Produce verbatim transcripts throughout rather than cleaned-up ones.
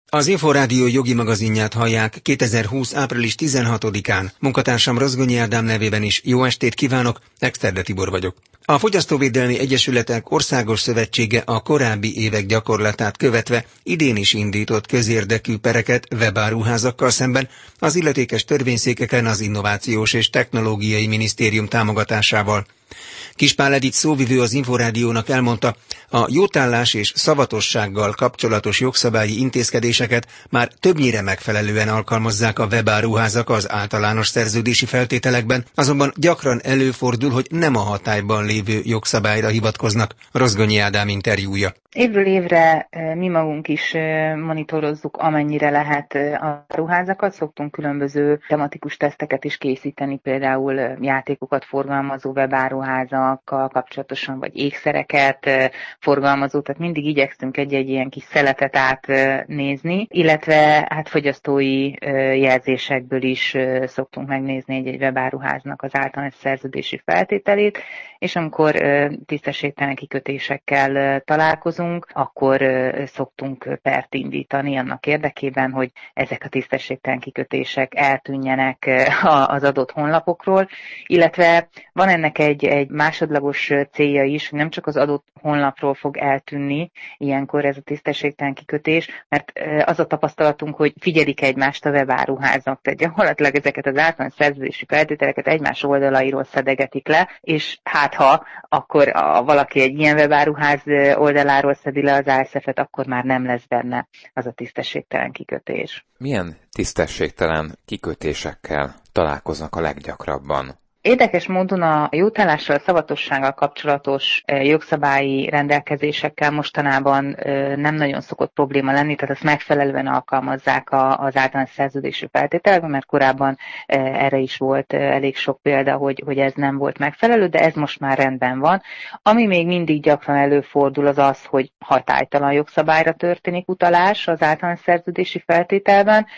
Az Inforádió jogi magazinját hallják kétezer-húsz. április tizenhatodikán. Munkatársam Rozgonyi Ádám nevében is jó estét kívánok, Exterde Tibor vagyok. A Fogyasztóvédelmi Egyesületek Országos Szövetsége a korábbi évek gyakorlatát követve idén is indított közérdekű pereket webáruházakkal szemben az illetékes törvényszékeken az Innovációs és Technológiai Minisztérium támogatásával. Kispál Edith szóvivő az Inforádiónak elmondta, a jótállás és szavatossággal kapcsolatos jogszabályi intézkedéseket már többnyire megfelelően alkalmazzák a webáruházak az általános szerződési feltételekben, azonban gyakran előfordul, hogy nem a hatályban lévő jogszabályra hivatkoznak. Rozgonyi Ádám interjúja. Évről évre mi magunk is monitorozzuk, amennyire lehet a ruházakat, szoktunk különböző tematikus teszteket is készíteni, például játékokat forgalmazó webáruházakkal kapcsolatosan, vagy ékszereket forgalmazó, tehát mindig igyekszünk egy-egy ilyen kis szeletet átnézni, illetve hát fogyasztói jelzésekből is szoktunk megnézni egy-egy webáruháznak az általános szerződési feltételét, és amikor tisztességtelen kikötésekkel találkozunk, akkor szoktunk pert indítani annak érdekében, hogy ezek a tisztességtelen kikötések eltűnjenek az adott honlapokról, illetve van ennek egy, egy másodlagos célja is, hogy nem csak az adott honlapról fog eltűnni ilyenkor ez a tisztességtelen kikötés, mert az a tapasztalatunk, hogy figyelik egymást a webáruházak, tehát gyakorlatilag ezeket az általános szerződési feltételeket egymás oldalairól szedegetik le, és hát ha akkor a, valaki egy ilyen webáruház oldaláról szedi le az álszefet, akkor már nem lesz benne az a tisztességtelen kikötés. Milyen tisztességtelen kikötésekkel találkoznak a leggyakrabban? Érdekes módon a jótállással, a szavatossággal kapcsolatos jogszabályi rendelkezésekkel mostanában nem nagyon szokott probléma lenni, tehát azt megfelelően alkalmazzák az általános szerződési feltételekben, mert korábban erre is volt elég sok példa, hogy, hogy ez nem volt megfelelő, de ez most már rendben van. Ami még mindig gyakran előfordul, az az, hogy hatálytalan jogszabályra történik utalás az általános szerződési feltételben.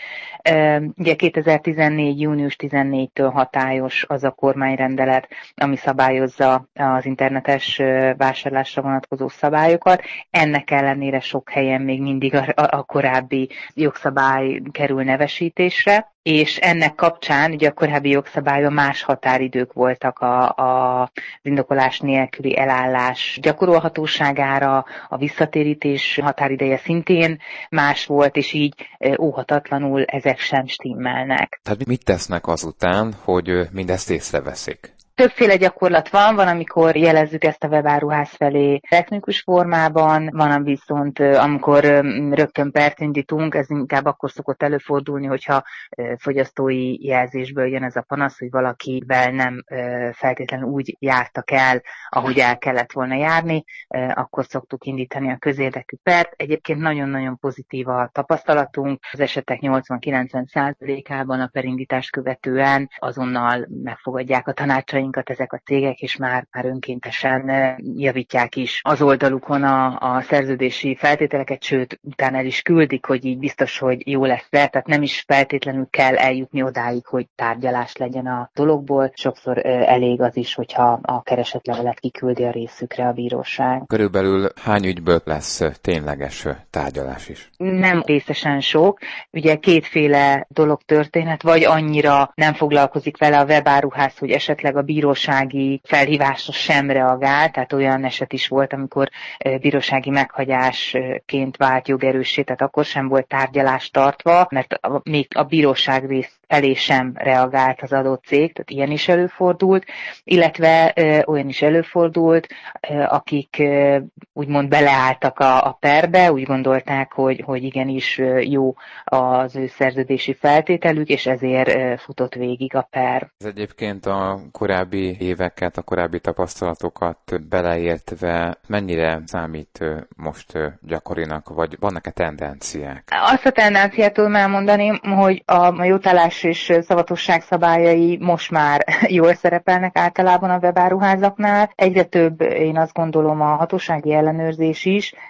Ugye kétezer-tizennégy. június tizennégyedikétől hatályos az a kormányrendelet, ami szabályozza az internetes vásárlásra vonatkozó szabályokat. Ennek ellenére sok helyen még mindig a, a korábbi jogszabály kerül nevesítésre, és ennek kapcsán ugye a korábbi jogszabályban más határidők voltak a, a, az indokolás nélküli elállás gyakorolhatóságára, a visszatérítés határideje szintén más volt, és így óhatatlanul ezek sem stimmelnek. Tehát mit tesznek azután, hogy mindezt észreveszik? Többféle gyakorlat van, van, amikor jelezzük ezt a webáruház felé technikus formában, van viszont, amikor rögtön pert indítunk, ez inkább akkor szokott előfordulni, hogyha fogyasztói jelzésből jön ez a panasz, hogy valakivel nem feltétlenül úgy jártak el, ahogy el kellett volna járni, akkor szoktuk indítani a közérdekű pert. Egyébként nagyon-nagyon pozitív a tapasztalatunk, az esetek nyolcvan-kilencven százalékában a perindítást követően azonnal megfogadják a tanácsainkat ezek a cégek, és már, már önkéntesen javítják is az oldalukon a, a szerződési feltételeket, sőt, utána el is küldik, hogy így biztos, hogy jó lesz le, tehát nem is feltétlenül kell eljutni odáig, hogy tárgyalás legyen a dologból. Sokszor elég az is, hogyha a keresetlevelet kiküldi a részükre a bíróság. Körülbelül hány ügyből lesz tényleges tárgyalás is? Nem részesen sok. Ugye kétféle dolog történhet, vagy annyira nem foglalkozik vele a webáruház, hogy esetleg a bírósági felhívásra sem reagál, tehát olyan eset is volt, amikor bírósági meghagyásként vált jogerőssé, tehát akkor sem volt tárgyalás tartva, mert a, még a bíróság rész felé sem reagált az adott cég, tehát ilyen is előfordult, illetve ö, olyan is előfordult, ö, akik ö, úgymond beleálltak a, a perbe, úgy gondolták, hogy, hogy igenis ö, jó az ő szerződési feltételük, és ezért ö, futott végig a per. Ez egyébként a korábbi éveket, a korábbi tapasztalatokat beleértve mennyire számít most gyakorinak, vagy vannak-e tendenciák? Azt a tendenciát tudom elmondani, hogy a jótállás és szavatosság szabályai most már jól szerepelnek általában a webáruházaknál. Egyre több, én azt gondolom, a hatósági ellenőrzés is,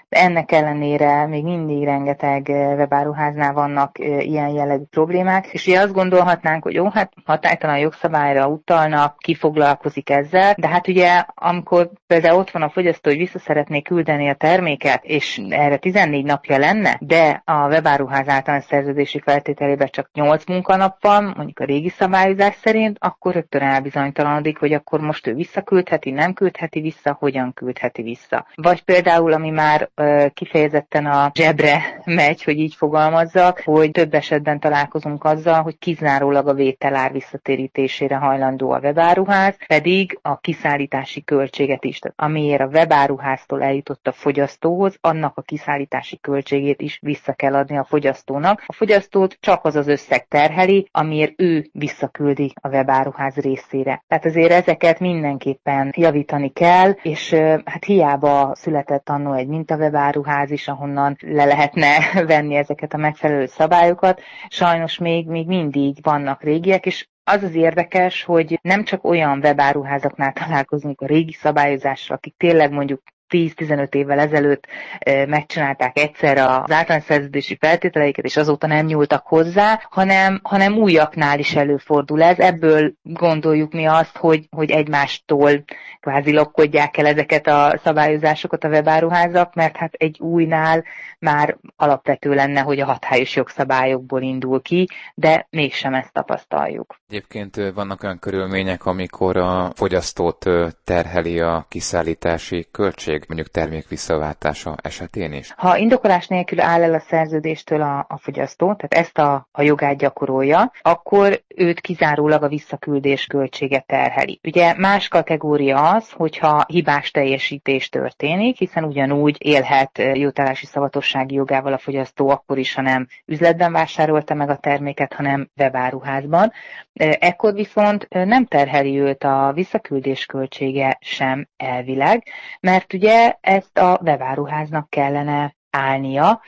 Ennek ellenére még mindig rengeteg webáruháznál vannak ilyen jellegű problémák, és ugye azt gondolhatnánk, hogy jó, hát hatálytalan jogszabályra utalnak, ki foglalkozik ezzel, de hát ugye amikor például ott van a fogyasztó, hogy vissza szeretné küldeni a terméket, és erre tizennégy napja lenne, de a webáruház általános szerződési feltételében csak nyolc munkanap van, mondjuk a régi szabályozás szerint, akkor rögtön elbizonytalanodik, hogy akkor most ő visszaküldheti, nem küldheti vissza, hogyan küldheti vissza. Vagy például, ami már ö, kifejezetten a zsebre megy, hogy így fogalmazzak, hogy több esetben találkozunk azzal, hogy kizárólag a vételár visszatérítésére hajlandó a webáruház, pedig a kiszállítási költséget is, tehát amiért a webáruháztól eljutott a fogyasztóhoz, annak a kiszállítási költségét is vissza kell adni a fogyasztónak. A fogyasztót csak az az összeg terheli, amiért ő visszaküldi a webáruház részére. Tehát azért ezeket mindenképpen javítani kell, és hát hiába született annó egy mintawebáruház is, ahonnan le lehetne venni ezeket a megfelelő szabályokat. Sajnos még, még mindig vannak régiek, és az az érdekes, hogy nem csak olyan webáruházaknál találkozunk a régi szabályozásra, akik tényleg mondjuk tíz-tizenöt évvel ezelőtt megcsinálták egyszer az általános szerződési feltételeiket, és azóta nem nyúltak hozzá, hanem, hanem újaknál is előfordul ez. Ebből gondoljuk mi azt, hogy, hogy egymástól kvázi lokkodják el ezeket a szabályozásokat a webáruházak, mert hát egy újnál már alapvető lenne, hogy a hatályos jogszabályokból indul ki, de mégsem ezt tapasztaljuk. Egyébként vannak olyan körülmények, amikor a fogyasztót terheli a kiszállítási költség, mondjuk termék visszaváltása esetén is? Ha indokolás nélkül áll el a szerződéstől a, a fogyasztó, tehát ezt a, a jogát gyakorolja, akkor őt kizárólag a visszaküldés költsége terheli. Ugye más kategória az, hogyha hibás teljesítés történik, hiszen ugyanúgy élhet jótállási szavatossági jogával a fogyasztó akkor is, ha nem üzletben vásárolta meg a terméket, hanem webáruházban. Ekkor viszont nem terheli őt a visszaküldés költsége sem elvileg, mert ugye ezt a webáruháznak kellene állnia.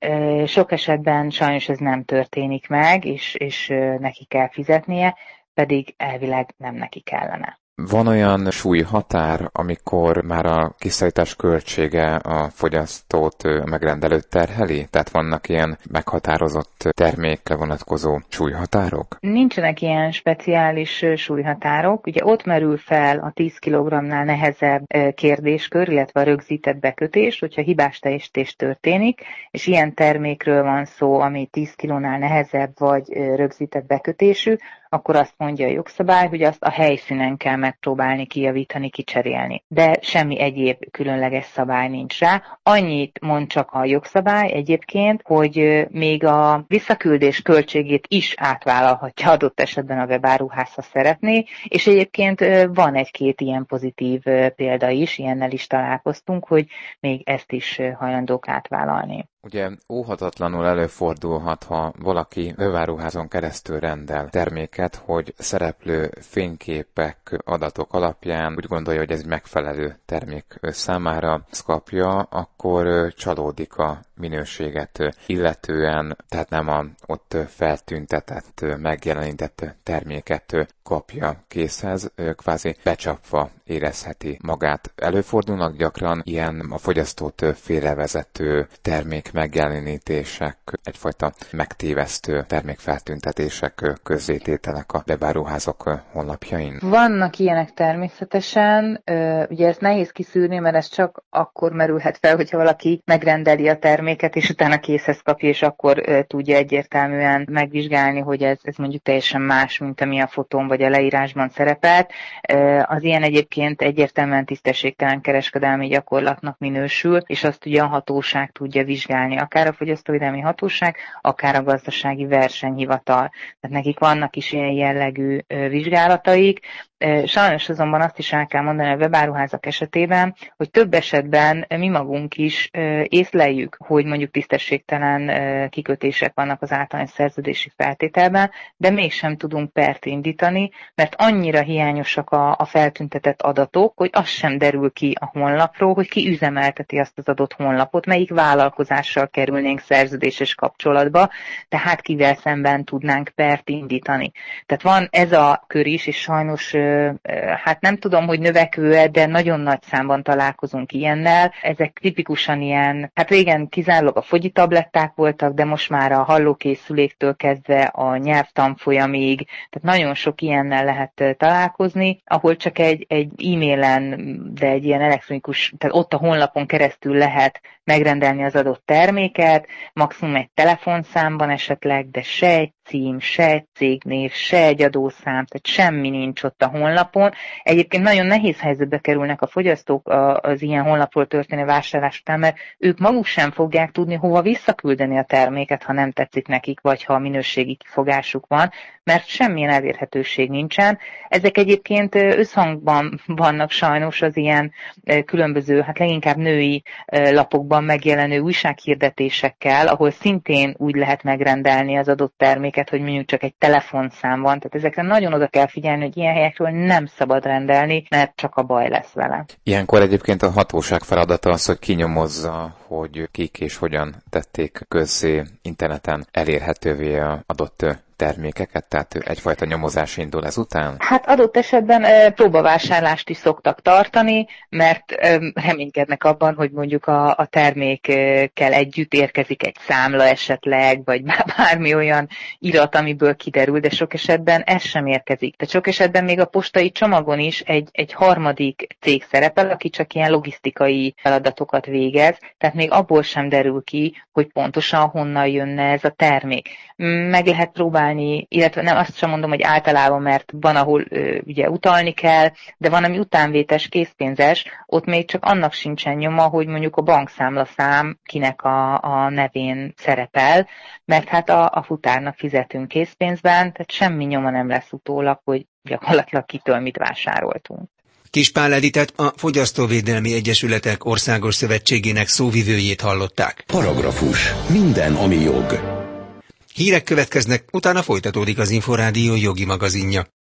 Sok esetben sajnos ez nem történik meg, és, és neki kell fizetnie, pedig elvileg nem neki kellene. Van olyan súlyhatár, amikor már a kiszállítás költsége a fogyasztót megrendelőt terheli? Tehát vannak ilyen meghatározott termékre vonatkozó súlyhatárok? Nincsenek ilyen speciális súlyhatárok. Ugye ott merül fel a tíz kilogramnál nehezebb kérdéskör, illetve a rögzített bekötés, hogyha hibás teljesítés történik, és ilyen termékről van szó, ami tíz kilónál nehezebb vagy rögzített bekötésű, akkor azt mondja a jogszabály, hogy azt a helyszínen kell megpróbálni kijavítani, kicserélni. De semmi egyéb különleges szabály nincs rá. Annyit mond csak a jogszabály egyébként, hogy még a visszaküldés költségét is átvállalhatja adott esetben a webáruház, ha szeretné, és egyébként van egy-két ilyen pozitív példa is, ilyennel is találkoztunk, hogy még ezt is hajlandók átvállalni. Ugye óhatatlanul előfordulhat, ha valaki webáruházon keresztül rendel terméket, hogy szereplő fényképek, adatok alapján úgy gondolja, hogy ez egy megfelelő termék számára ezt kapja, akkor csalódik a minőséget illetően, tehát nem a ott feltüntetett, megjelenített terméket kapja készhez, kvázi becsapva érezheti magát. Előfordulnak gyakran ilyen a fogyasztót félrevezető termék megjelenítések, egyfajta megtévesztő termékfeltüntetések, közzétételek a webáruházak honlapjain? Vannak ilyenek természetesen, ugye ez nehéz kiszűrni, mert ez csak akkor merülhet fel, hogyha valaki megrendeli a terméket, és utána készhez kapja, és akkor tudja egyértelműen megvizsgálni, hogy ez, ez mondjuk teljesen más, mint ami a fotón vagy a leírásban szerepelt. Az ilyen egyébként egyértelműen tisztességtelen kereskedelmi gyakorlatnak minősül, és azt ugye a hatóság tudja vizsgálni, akár a fogyasztóvédelmi hatóság, akár a gazdasági versenyhivatal. Tehát nekik vannak is ilyen jellegű vizsgálataik. Sajnos azonban azt is el kell mondani a webáruházak esetében, hogy több esetben mi magunk is észleljük, hogy mondjuk tisztességtelen kikötések vannak az általános szerződési feltételben, de mégsem tudunk pert indítani, mert annyira hiányosak a, a feltüntetett adatok, hogy az sem derül ki a honlapról, hogy ki üzemelteti azt az adott honlapot, melyik vállalkozással kerülnénk szerződéses kapcsolatba, tehát kivel szemben tudnánk pert indítani. Tehát van ez a kör is, és sajnos hát nem tudom, hogy növekvő, de nagyon nagy számban találkozunk ilyennel. Ezek tipikusan ilyen, hát régen kizárólag a fogyitabletták voltak, de most már a hallókészüléktől kezdve a nyelvtanfolyamig, tehát nagyon sok ilyennel lehet találkozni, ahol csak egy, egy e-mailen, de egy ilyen elektronikus, tehát ott a honlapon keresztül lehet megrendelni az adott terméket, maximum egy telefonszámban esetleg, de se egy cím, se egy cégnév, se egy adószám, tehát semmi nincs ott a honlapon. Egyébként nagyon nehéz helyzetbe kerülnek a fogyasztók az ilyen honlapról történő vásárlás után, mert ők maguk sem fogják tudni hova visszaküldeni a terméket, ha nem tetszik nekik, vagy ha a minőségi kifogásuk van, mert semmilyen elérhetőség nincsen. Ezek egyébként összhangban vannak sajnos az ilyen különböző, hát leginkább női lapokban megjelenő újsághirdetésekkel, ahol szintén úgy lehet megrendelni az adott terméket, hogy mondjuk csak egy telefonszám van. Tehát ezekre nagyon oda kell figyelni, hogy ilyen helyekről nem szabad rendelni, mert csak a baj lesz vele. Ilyenkor egyébként a hatóság feladata az, hogy kinyomozza, hogy kik és hogyan tették közzé interneten elérhetővé a adott termékeket, tehát egyfajta nyomozás indul ezután? Hát adott esetben e, próbavásárlást is szoktak tartani, mert e, reménykednek abban, hogy mondjuk a, a termékkel együtt érkezik egy számla esetleg, vagy bármi olyan irat, amiből kiderül, de sok esetben ez sem érkezik. De sok esetben még a postai csomagon is egy, egy harmadik cég szerepel, aki csak ilyen logisztikai feladatokat végez, tehát még abból sem derül ki, hogy pontosan honnan jönne ez a termék. Meg lehet próbálni, illetve nem azt sem mondom, hogy általában, mert van, ahol ö, ugye utalni kell, de van, ami utánvétes, készpénzes, ott még csak annak sincsen nyoma, hogy mondjuk a bankszámlaszám kinek a, a nevén szerepel, mert hát a, a futárnak fizetünk készpénzben, tehát semmi nyoma nem lesz utólag, hogy gyakorlatilag kitől mit vásároltunk. Kiss Pál Editet, a Fogyasztóvédelmi Egyesületek Országos Szövetségének szóvivőjét hallották. Paragrafus. Minden, ami jog. Hírek következnek, utána folytatódik az Inforádió jogi magazinja.